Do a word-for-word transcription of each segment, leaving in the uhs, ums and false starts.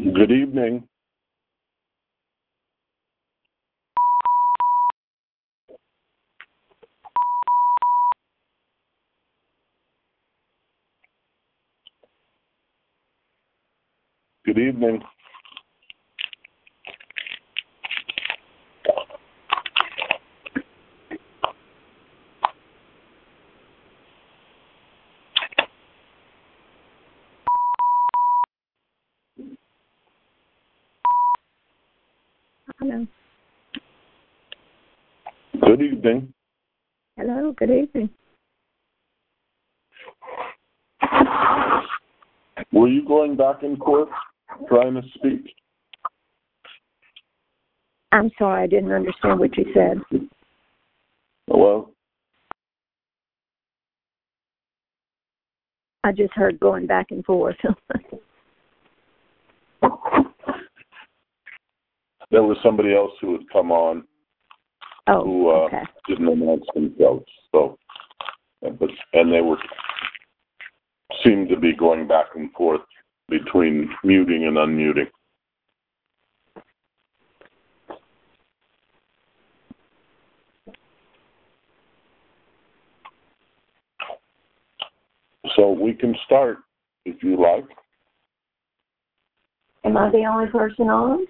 Good evening. Good evening. Hello. Good evening. Hello, good evening. Were you going back and forth trying to speak? I'm sorry, I didn't understand what you said. Well, I just heard going back and forth. there was somebody else who had come on oh, who uh, okay. didn't announce themselves. So, but and they were seemed to be going back and forth between muting and unmuting. So we can start if you like. Am I the only person on?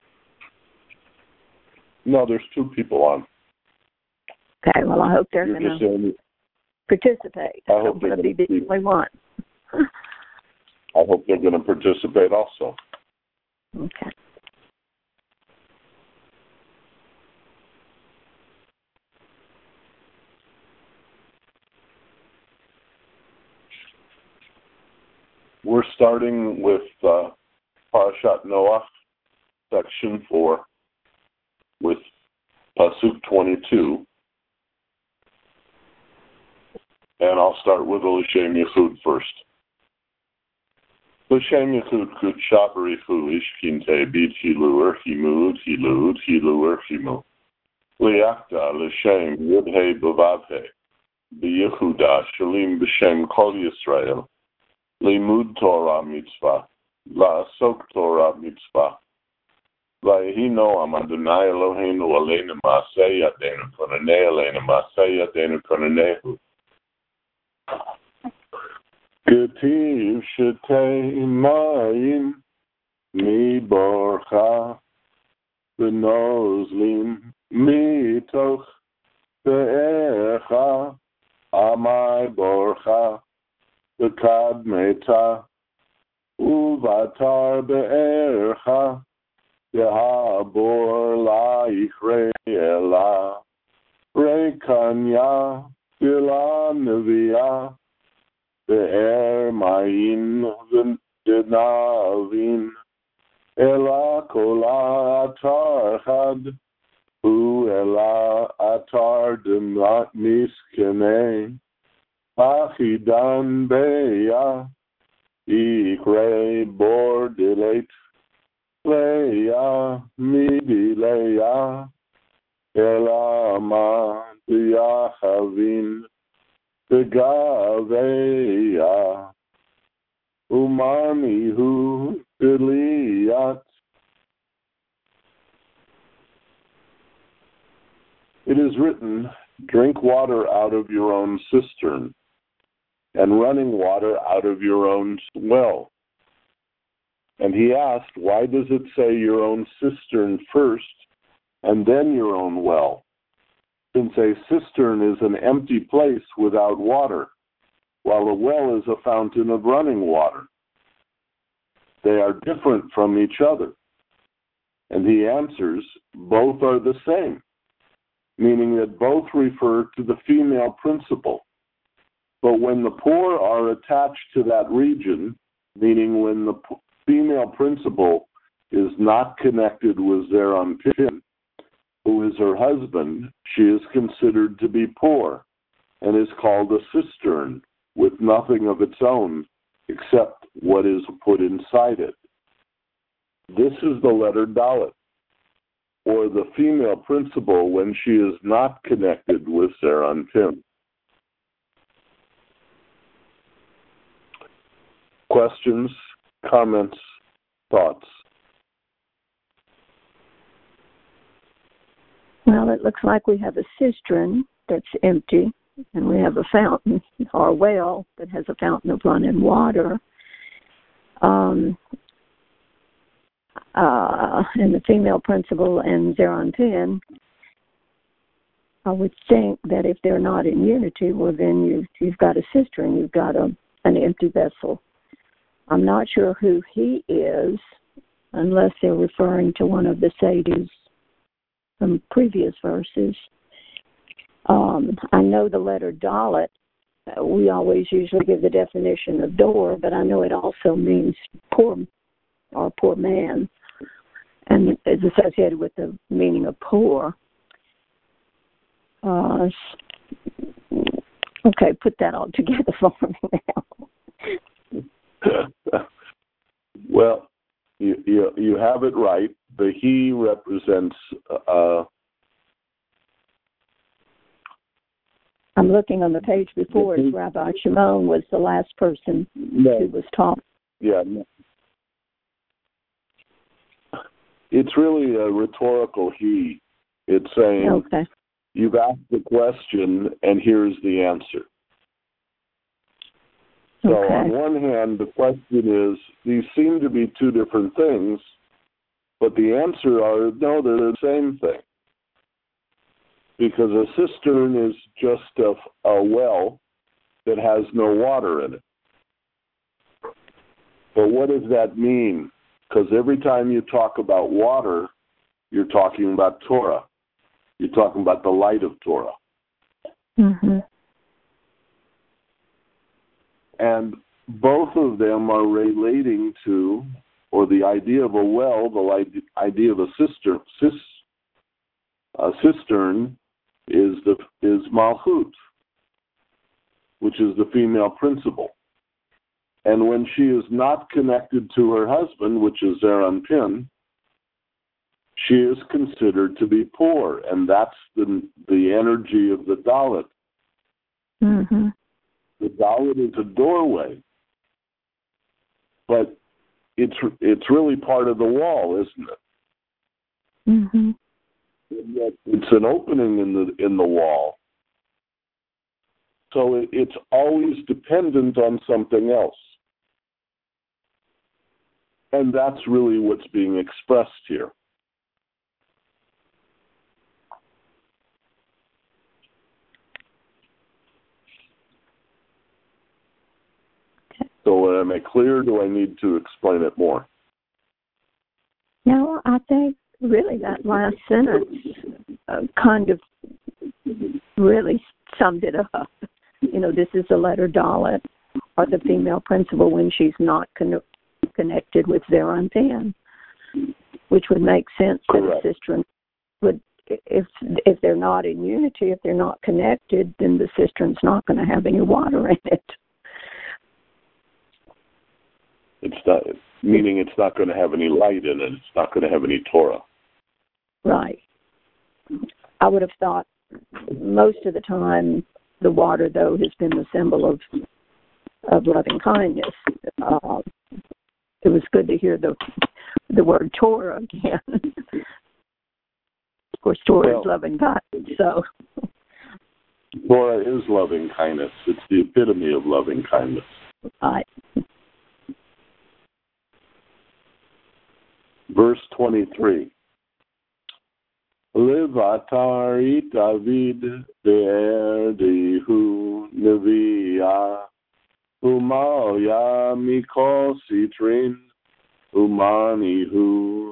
No, there's two people on. Okay, well, I hope they're You're going just to in, participate. I I hope don't want to be they're the gonna only one. I hope they're going to participate also. Okay. We're starting with uh, Parashat Noach, section four, with Pasuk twenty-two. And I'll start with the L'Shem Yichud first. L'Shem Yichud Kut Shabarifu Ishkinte Bit Hilur Himud Hilud Hilur Himu. Liakta L'Shem Yudhe Bavavhe B'Yehuda Shalim B'Shem Kol Yisrael. Limud Torah Mitzvah, La'asok Torah Mitzvah. Vayihino Am Adonai Eloheinu Aleinu Ma'aseh Yadeinu Konanei Aleinu Ma'aseh Yadeinu Konanehu. Ketiv Shetei Mayim Miborcha V'nozlim Mitoch Be'echa Amai Borcha V'kad Meta Uvatar Be'ercha Yehabor La'ichrei Ela Rekanya V'la Neviah Be'er Mayim V'denavin Ela Kola Atar Chad U Ela Atar Demat Miskenei Achidan Beya Ikre Bordelate Leya Midi Leya Elama Diachavin Begaveya Umani Hu Deliyat. It is written, drink water out of your own cistern, and running water out of your own well. And he asked, why does it say your own cistern first and then your own well? Since a cistern is an empty place without water, while a well is a fountain of running water. They are different from each other. And he answers, both are the same, meaning that both refer to the female principle. But when the poor are attached to that region, meaning when the female principle is not connected with Zeranpin, who is her husband, she is considered to be poor and is called a cistern with nothing of its own except what is put inside it. This is the letter Dalet, or the female principle when she is not connected with Zeranpin. Questions, comments, thoughts? Well, it looks like we have a cistern that's empty, and we have a fountain or a well that has a fountain of running water. Um, uh, and the female principal and Zeranpin, I would think that if they're not in unity, well, then you've, you've got a cistern, you've got a, an empty vessel. I'm not sure who he is, unless they're referring to one of the sadhus from previous verses. Um, I know the letter Dalit, uh, we always usually give the definition of door, but I know it also means poor or poor man, and is associated with the meaning of poor. Uh, okay, put that all together for me now. Well, you, you you have it right. The he represents. Uh, I'm looking on the page before. It's Rabbi Shimon was the last person no, who was taught. Yeah. No. It's really a rhetorical he. It's saying, Okay. You've asked the question, and here's the answer. So okay. on one hand, the question is, these seem to be two different things, but the answer are, no, they're the same thing. Because a cistern is just a, a well that has no water in it. But what does that mean? Because every time you talk about water, you're talking about Torah. You're talking about the light of Torah. Mm-hmm. And both of them are relating to, or the idea of a well, the idea of a cistern, cis, a cistern is the is Malchut, which is the female principle. And when she is not connected to her husband, which is Zeranpin, she is considered to be poor, and that's the the energy of the Dalit. Mm-hmm. The Dalit is a doorway, but it's it's really part of the wall, isn't it? Mm-hmm. It's an opening in the in the wall, so it, it's always dependent on something else, and that's really what's being expressed here. So am I clear? Do I need to explain it more? No, I think really that last sentence uh, kind of really summed it up. You know, this is the letter Dalit, or the female principle when she's not con- connected with Zeranpin, which would make sense. Correct. That a cistern would, if if they're not in unity, if they're not connected, then the cistern's not going to have any water in it. It's not, meaning it's not going to have any light in it. It's not going to have any Torah. Right. I would have thought most of the time the water, though, has been the symbol of of loving kindness. Uh, it was good to hear the the word Torah again. Of course, Torah well, is loving kindness. So Torah is loving kindness. It's the epitome of loving kindness. right. Verse twenty-three. Levatar David be'erdihu neviah umalya mikol sitrin umanihu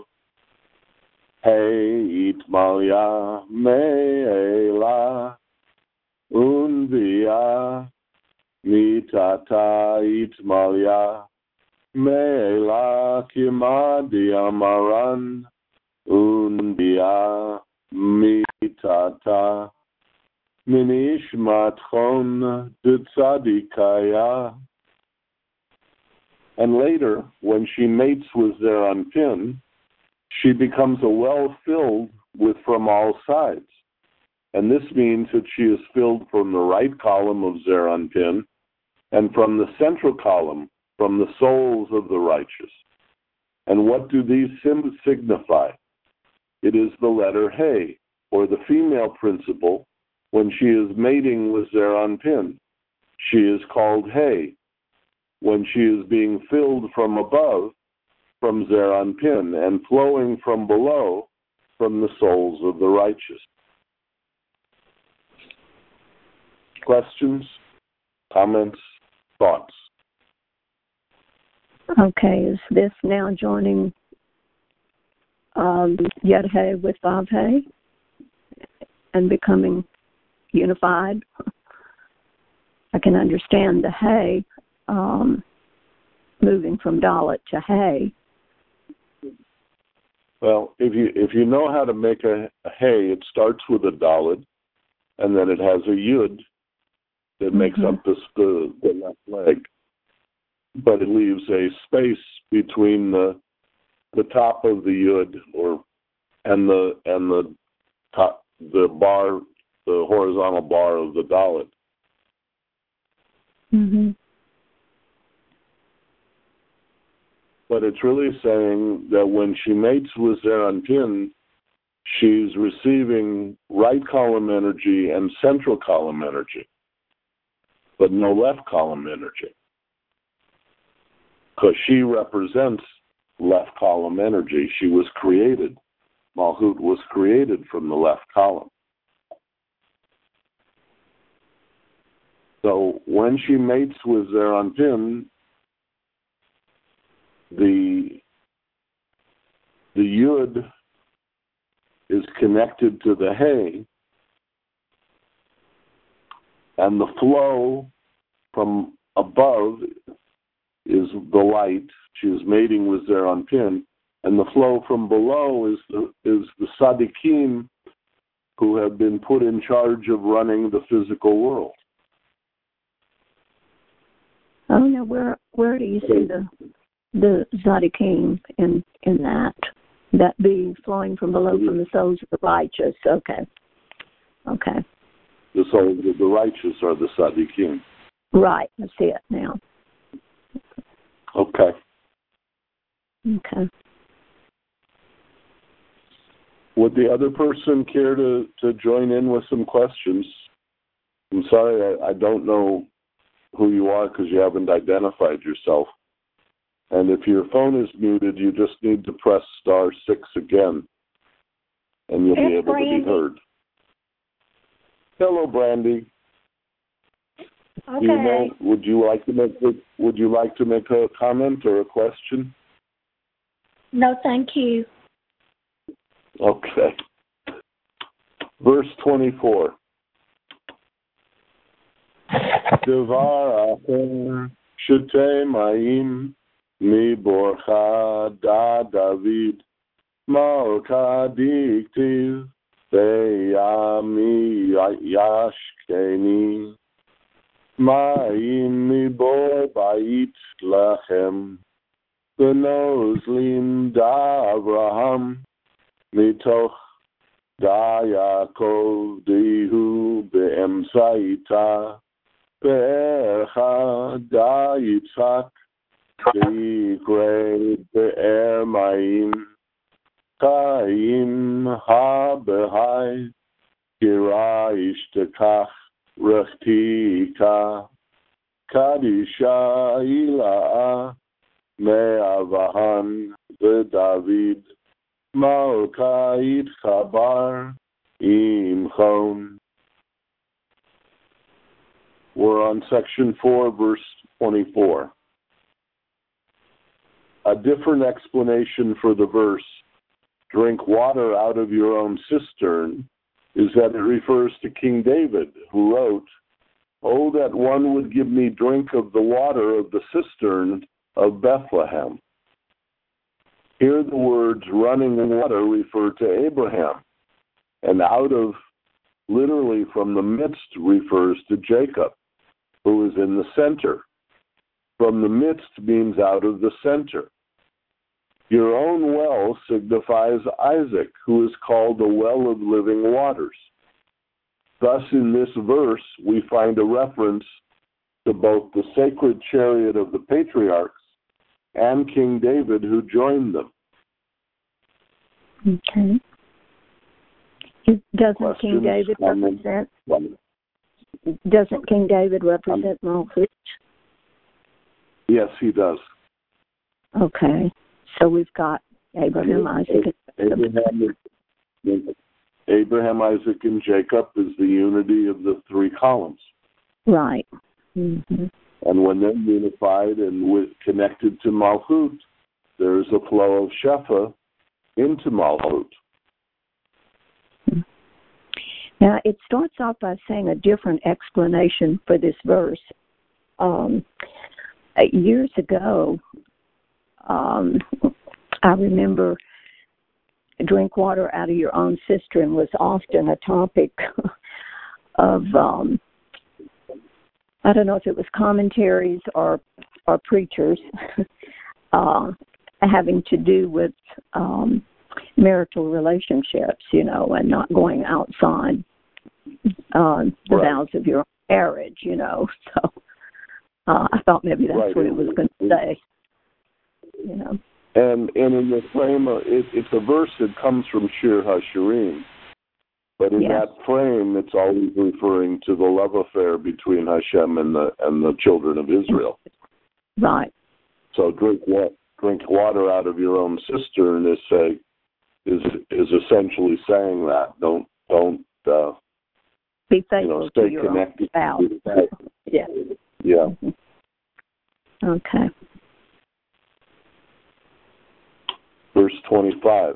hey itmalya me'ela unviah mitata itmalya Me'ela kimadi amaran unbia mitata minishmatchon ditzadikaya. And later, when she mates with Zeranpin, she becomes a well filled with from all sides. And this means that she is filled from the right column of Zeranpin and from the central column, from the souls of the righteous. And what do these symbols signify? It is the letter Hey, or the female principle, when she is mating with Zeranpin. She is called He when she is being filled from above from Zeranpin and flowing from below from the souls of the righteous. Questions, comments, thoughts? Okay, is this now joining um, Yod-He with Vav-He and becoming unified? I can understand the He um, moving from Dalet to He. Well, if you if you know how to make a, a He, it starts with a Dalet, and then it has a Yud that mm-hmm. makes up the, the the left leg, but it leaves a space between the the top of the Yud or and the and the top the bar the horizontal bar of the Dalet. Mm-hmm. But it's really saying that when she mates with Zeranpin, she's receiving right column energy and central column energy, but no left column energy, because she represents left column energy. She was created. Malhut was created from the left column. So when she mates with Zeranpin, the the Yud is connected to the He, and the flow from above is the light. She is mating with Zeranpin, and the flow from below is the is the Tzaddikim who have been put in charge of running the physical world. Oh, now where where do you see the the Tzaddikim in in that that being flowing from below from the souls of the righteous? Okay, okay. The souls of the righteous are the Tzaddikim. Right, I see it now. Okay. Okay. Would the other person care to, to join in with some questions? I'm sorry, I, I don't know who you are because you haven't identified yourself. And if your phone is muted, you just need to press star six again, and you'll it's be able Brandy. to be heard. Hello, Brandy. Okay. Do you know, would you like to make Would you like to make a comment or a question? No, thank you. Okay. Verse twenty-four. Devar acher shete mayim mi borcha da David malka diktiv veyami yashkeni mayim mi bor bait lachem benozlim da Avraham mitoch da Yaakov dihu beemsaita Be'er da Yitzhak Be'ikre Be'er Mayim Chaim Ha-Behai Kira Ishtekach Rechtika Kadisha Ila'a Me'avahan Ve'David Malka Yitchabar Imchon. We're on section four, verse twenty-four. A different explanation for the verse, drink water out of your own cistern, is that it refers to King David, who wrote, oh, that one would give me drink of the water of the cistern of Bethlehem. Here the words running water refer to Abraham, and out of, literally from the midst, refers to Jacob, who is in the center. From the midst means out of the center. Your own well signifies Isaac, who is called the well of living waters. Thus, in this verse, we find a reference to both the sacred chariot of the patriarchs and King David, who joined them. Okay. Doesn't King David represent? Doesn't King David represent Malchut? Yes, he does. Okay, so we've got Abraham, Isaac, and Abraham, Abraham, Isaac, and Jacob is the unity of the three columns. Right. Mm-hmm. And when they're unified and with, connected to Malchut, there's a flow of Shefa into Malchut. Now, it starts off by saying a different explanation for this verse. Um, years ago, um, I remember drink water out of your own cistern was often a topic of, um, I don't know if it was commentaries or, or preachers, uh, having to do with um, marital relationships, you know, and not going outside uh, the right. vows of your marriage, you know. So uh, I thought maybe that's right. what it was going to say, you know. And and in the frame, of, it, it's a verse that comes from Shir HaShirim, but in yes. that frame, it's always referring to the love affair between Hashem and the and the children of Israel. Right. So drink water, drink water out of your own cistern is say is is essentially saying that don't don't uh, be faithful you know, stay to your connected. own vows. Yeah. Yeah. Mm-hmm. Okay. Verse twenty-five.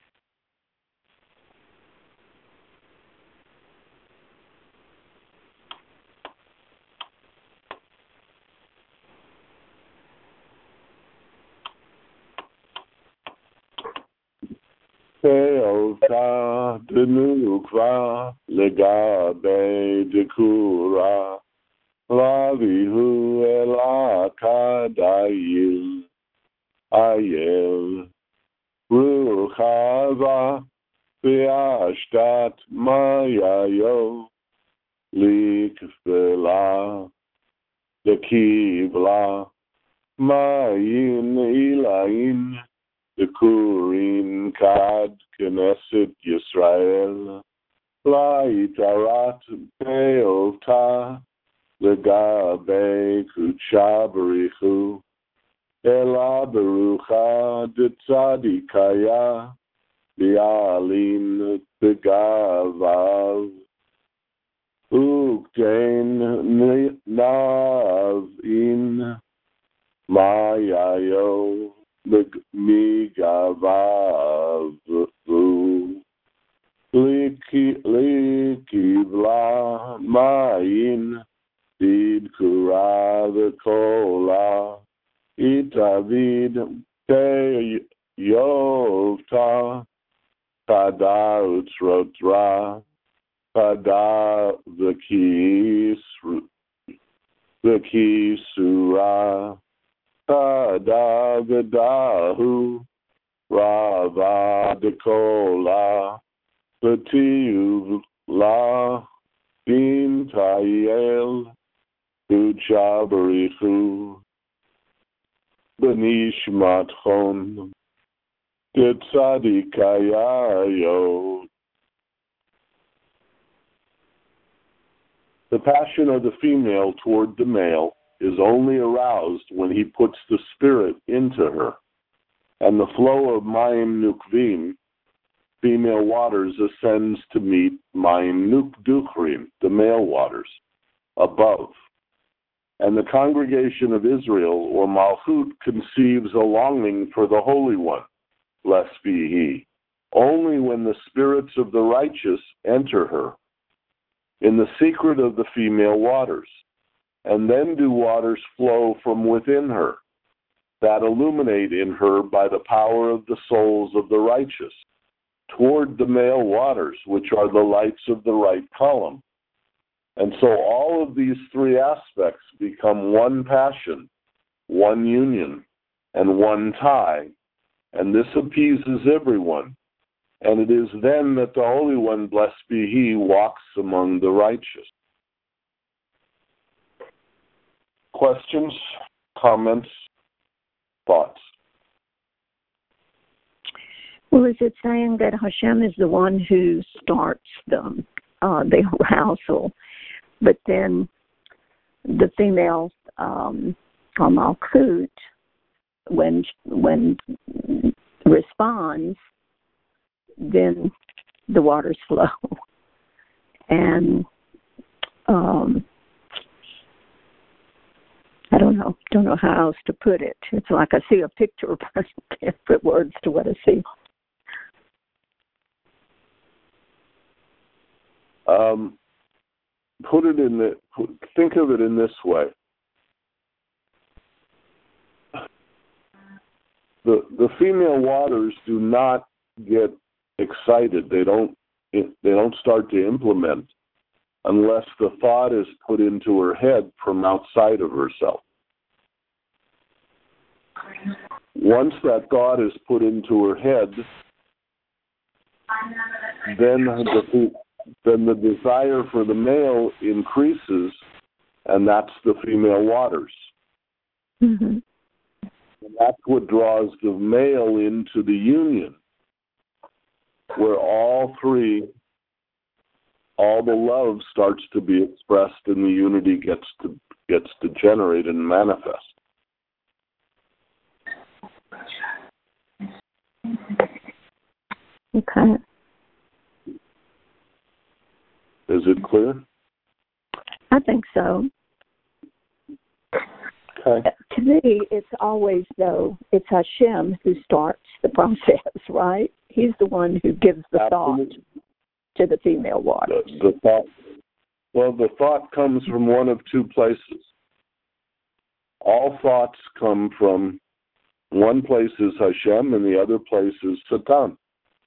Peota denukva legabe dekura lavihu elakadayil ayel ruchava beashtat mayayo likvela dekivla mayin ilayin Dekurin kad Knesset Yisrael Laitarat Beota Legabe Kucha Barichu Ela Berucha Detzadikaya Bialin Begavav Uktein Navin Mayayo Migavavu Likivla Mayin Did Kura Kola Itavid Te Yovta Pada Utsrotra Pada Vaki Vaki Surah Kadagadahu Rava Dekola Batiu La Bin Tayel Uchabarichu Benishmatchon Tetzadikayayo. The passion of the female toward the male is only aroused when he puts the spirit into her, and the flow of Mayim Nukvim, female waters, ascends to meet Mayim Nukduchrim, the male waters, above. And the congregation of Israel, or Malchut, conceives a longing for the Holy One, blessed be He, only when the spirits of the righteous enter her, in the secret of the female waters. And then do waters flow from within her, that illuminate in her by the power of the souls of the righteous, toward the male waters, which are the lights of the right column. And so all of these three aspects become one passion, one union, and one tie, and this appeases everyone. And it is then that the Holy One, blessed be He, walks among the righteous. Questions, comments, thoughts? Well, is it saying that Hashem is the one who starts the, uh, the arousal, but then the female um, Malkut, when when responds, then the waters flow, and um, I don't know, don't know how else to put it. It's like I see a picture, but I can't put words to what I see. Um, put it in the. Think of it in this way. The the female waters do not get excited. They don't. They don't start to implement unless the thought is put into her head from outside of herself. Once that thought is put into her head, then the then the desire for the male increases, and that's the female waters. Mm-hmm. And that's what draws the male into the union, where all three, all the love starts to be expressed and the unity gets to gets to generate and manifest. Okay. Is it clear? I think so. Okay. To me, it's always, though, it's Hashem who starts the process, right? He's the one who gives the Absolutely. thought to the female waters. The, the thought, well, the thought comes from one of two places. All thoughts come from one place is Hashem and the other place is Satan.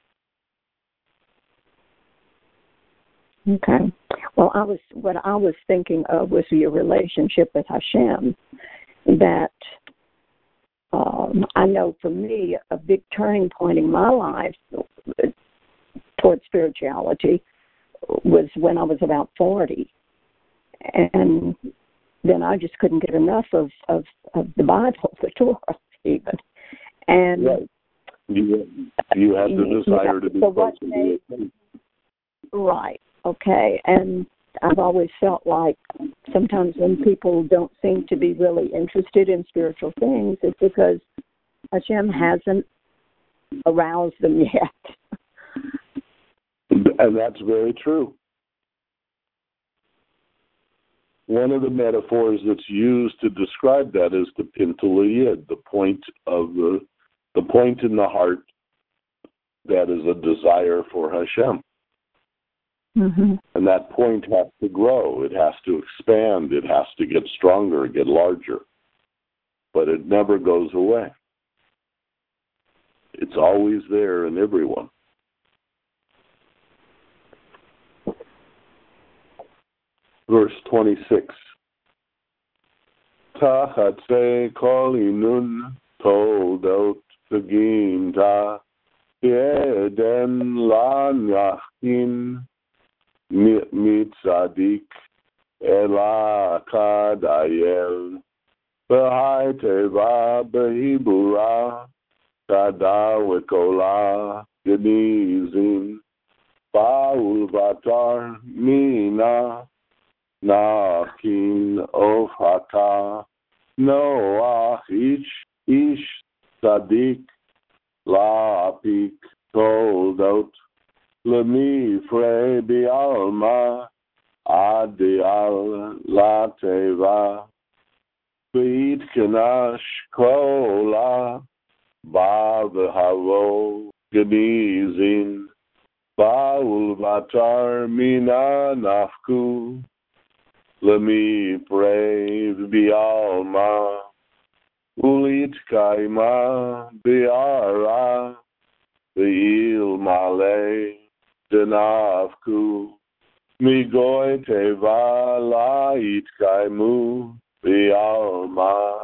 Okay. Well, I was what I was thinking of was your relationship with Hashem. That um, I know for me, a big turning point in my life towards spirituality was when I was about forty, and then I just couldn't get enough of of, of the Bible, the Torah, even. And right. you you had the desire yeah, to be so close to the faith. Right. Okay. And I've always felt like sometimes when people don't seem to be really interested in spiritual things, it's because Hashem hasn't aroused them yet. And that's very true. One of the metaphors that's used to describe that is the pintele yid, the point of the the point in the heart that is a desire for Hashem. Mm-hmm. And that point has to grow. It has to expand. It has to get stronger, get larger. But it never goes away. It's always there in everyone. Verse twenty-six. Tachatse kol inun toldot teginta yeden lan yachin mitzadik ela kadayel behai teva behibura kada wekola genizin baul vatar mina nakin ofhata noach ish ish tzadik lapik toldot Lemi frei bialma adial la teva beit kenash kola ba v'havo genizin baul vatar mina nafku lemi frei bialma ulit kaima biara beil malay Denavku migoy teva lait kaimu bialma.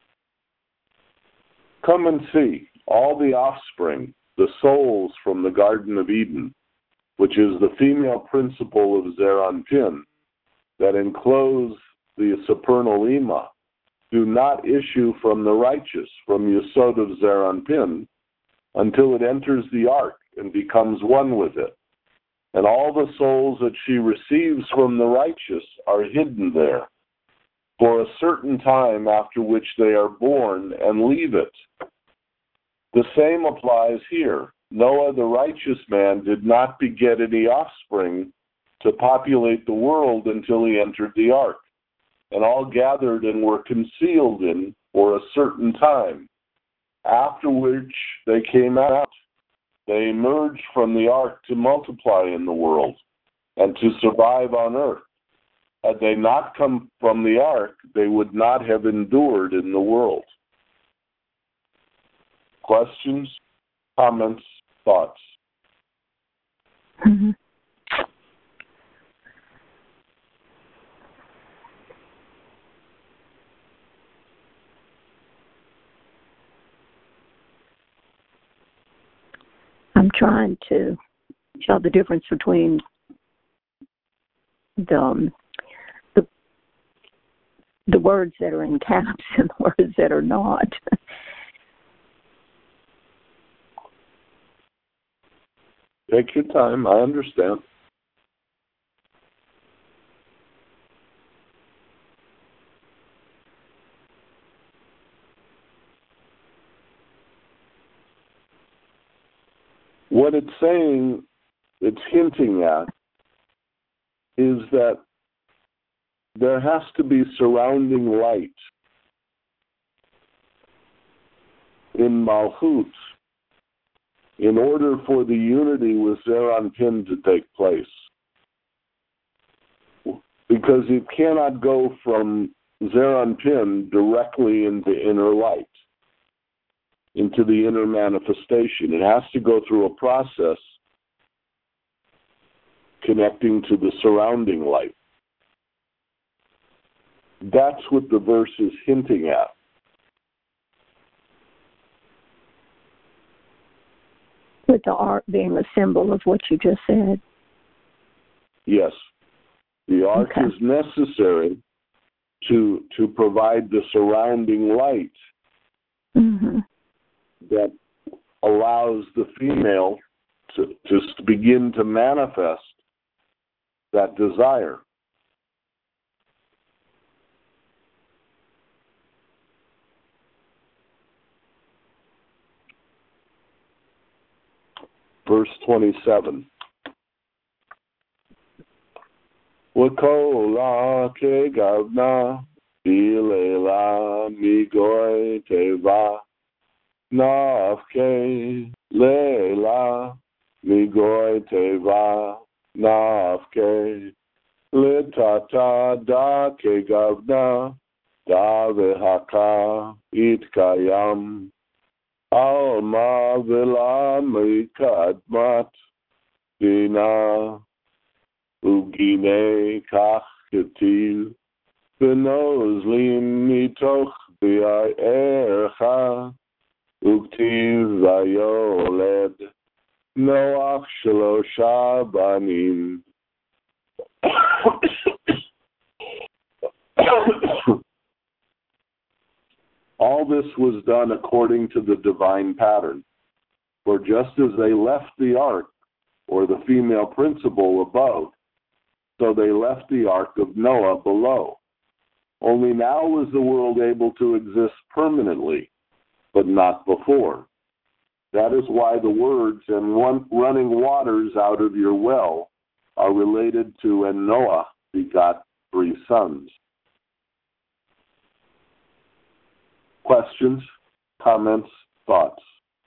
Come and see all the offspring, the souls from the Garden of Eden, which is the female principle of Zeranpin that enclose the supernal Ima, do not issue from the righteous, from Yesod of Zeranpin, until it enters the ark and becomes one with it. And all the souls that she receives from the righteous are hidden there for a certain time, after which they are born and leave it. The same applies here. Noah, the righteous man, did not beget any offspring to populate the world until he entered the ark, and all gathered and were concealed in for a certain time, after which they came out. They emerged from the ark to multiply in the world and to survive on earth. Had they not come from the ark, they would not have endured in the world. Questions, comments, thoughts? Mm-hmm. I'm trying to tell the difference between the, um, the the words that are in caps and the words that are not. Take your time. I understand. What it's saying, it's hinting at, is that there has to be surrounding light in Malchut in order for the unity with Zeranpin to take place. Because it cannot go from Zeranpin directly into inner light, into the inner manifestation. It has to go through a process connecting to the surrounding light. That's what the verse is hinting at. With the ark being a symbol of what you just said. Yes. The ark Okay. is necessary to to provide the surrounding light Mm-hmm. that allows the female to, to begin to manifest that desire. Verse twenty-seven. Wakola ke gavna ilela migoy teva nafke lela migoy teva nafke letata da ke gavna da vehaka itkayam alma vela mikadmat dina ugine kach ketil benozlim mitoch bi'ercha uktiv vayoled Noach shlosha banim. All this was done according to the divine pattern. For just as they left the ark, or the female principle, above, so they left the ark of Noah below. Only now was the world able to exist permanently, but not before. That is why the words, and run, running waters out of your well, are related to, and Noah begot three sons. Questions, comments, thoughts?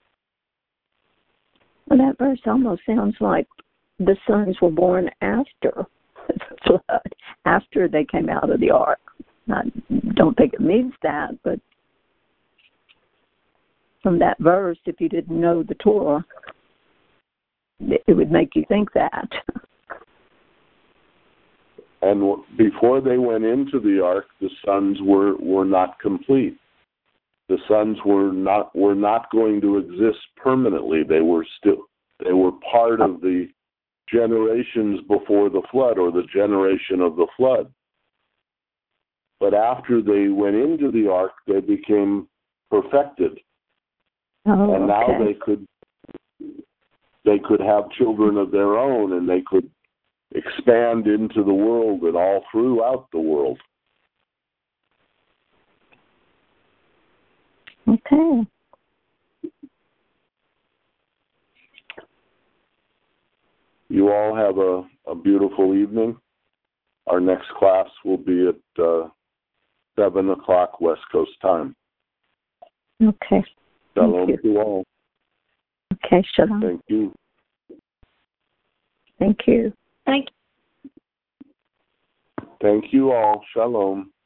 Well, that verse almost sounds like the sons were born after the flood, after they came out of the ark. I don't think it means that, but from that verse, if you didn't know the Torah, it would make you think that. And before they went into the ark, the sons were, were not complete. The sons were not were not going to exist permanently. They were still they were part of the generations before the flood, or the generation of the flood. But after they went into the ark, they became perfected. Oh, and now okay. they could they could have children of their own, and they could expand into the world and all throughout the world. Okay. You all have a, a beautiful evening. Our next class will be at uh, seven o'clock West Coast time. Okay. Shalom Thank you. to all. Okay, shalom. Thank you. Thank you. Thank Thank you all. Shalom.